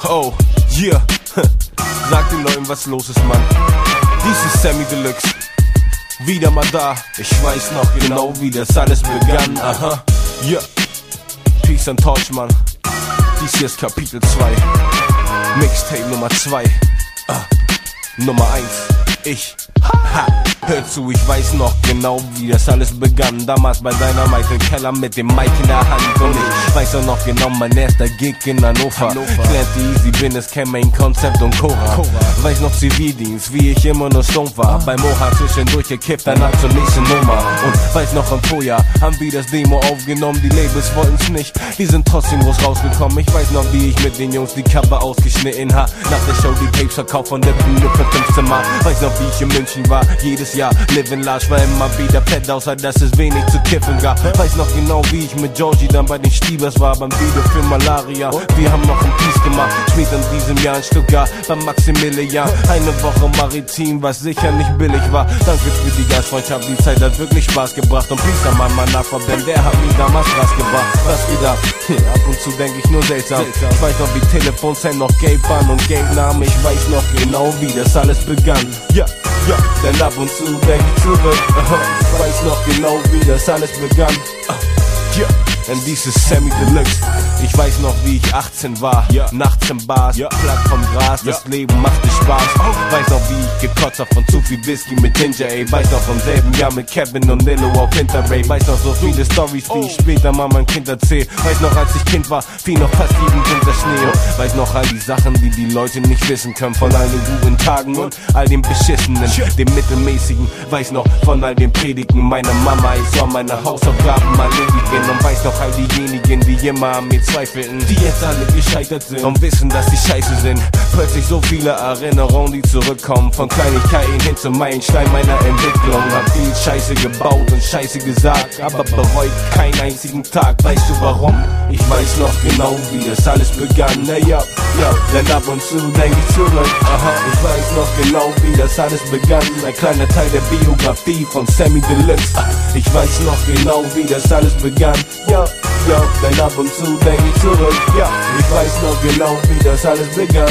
Oh, yeah. Sag den Leuten, was los ist, Mann. Dies ist Sammy Deluxe. Wieder mal da. Ich weiß noch genau, wie das alles begann. Aha, yeah. Peace and Torch, Mann. Dies hier ist Kapitel 2. Mixtape Nummer 2. Nummer 1. Ich. Ha. Hör zu, ich weiß noch genau, wie das alles begann. Damals bei Dynamite im Keller mit dem Mic in der Hand. Und ich weiß auch noch genau, mein erster Gig in Hannover. Ich lernte Easy Business, kenn Main Concept und Cora. Weiß noch Zivildienst, wie ich immer nur stoned war. Bei Moha zwischendurch gekippt, danach zur nächsten Nummer. Und weiß noch im Vorjahr, haben wir das Demo aufgenommen. Die Labels wollten's nicht, die sind trotzdem groß rausgekommen. Ich weiß noch, wie ich mit den Jungs die Cover ausgeschnitten hab. Nach der Show die Tapes verkauft von der Bühne für 15 Mal. Weiß noch, wie ich in München war, jedes Jahr. Living large war immer wieder fett, außer dass es wenig zu kiffen gab. Weiß noch genau, wie ich mit Georgie dann bei den Stiebers war, beim Video für Malaria. Wir haben noch ein Piece gemacht, später in diesem Jahr in Stuttgart, beim Maximilian. Eine Woche maritim, was sicher nicht billig war. Danke für die Gastfreundschaft, die Zeit hat wirklich Spaß gebracht. Und Peace an meinen Nachbar, denn der hat mich damals Spaß gebracht. Was geht ab? Ab und zu denk ich nur seltsam. Ich weiß noch, wie Telefonzellen noch Geld waren und Geld nahmen. Ich weiß noch genau, wie das alles begann. Ja, denn ab und zu denk ich zurück. Ich weiß noch genau, wie das alles begann. Denn dies ist Sammy Deluxe. Ich weiß noch, wie ich 18 war, nachts im Bars, platt vom Gras, das Leben machte Spaß. Weiß noch, wie ich gekotzt hab von zu viel Whisky mit Ginger, ey. Weiß noch vom selben Jahr mit Kevin und Lilo auf Hinterray. Weiß noch so viele Storys, die ich später mal meinem Kind erzähl. Weiß noch, als ich Kind war, fiel noch fast jeden Winter Schnee. Weiß noch all die Sachen, die die Leute nicht wissen können. Von all den guten Tagen und all den beschissenen, dem mittelmäßigen. Weiß noch von all den Predigen meiner Mama. Ich sah meine Hausaufgaben mal erledigen. Und weiß noch all diejenigen, die immer an mir zweifelten, die jetzt alle gescheitert sind und wissen, dass sie scheiße sind. Plötzlich so viele Erinnerungen, die zurückkommen, von Kleinigkeiten hin zum Meilenstein meiner Entwicklung. Hab viel Scheiße gebaut und Scheiße gesagt, aber bereut keinen einzigen Tag. Weißt du warum? Ich weiß noch genau, wie das alles begann. Na ja, denn ab und zu denk ich zurück. Ich weiß noch genau, wie das alles begann. Ein kleiner Teil der Biografie von Sammy Deluxe. Ich weiß noch genau, wie das alles begann. Denn ab und zu denk ich zurück. Ich weiß noch genau, wie das alles begann.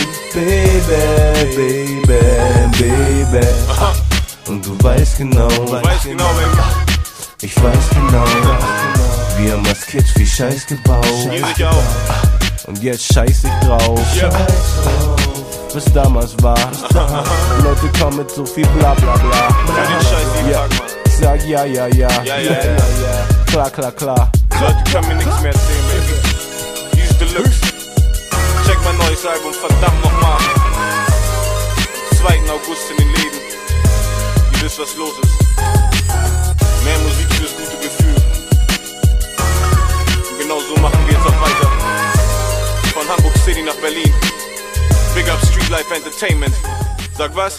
Baby, baby, baby. Und du weißt genau, Baby. Ich weiß genau, wir haben als Kids viel Scheiß gebaut. Und jetzt scheiß ich drauf. Was damals war. Leute kommen mit so viel bla bla bla. Ich sag ja. Klar. Leute können mir nichts mehr erzählen, Baby. Dies Deluxe. Check mein neues Album, verdammt nochmal. 2. August in den Läden. Ihr wisst, was los ist. Mehr Musik fürs gute Gefühl. Und genau so machen wir jetzt auch weiter. Von Hamburg City nach Berlin. Big up Street Life Entertainment. Sag was?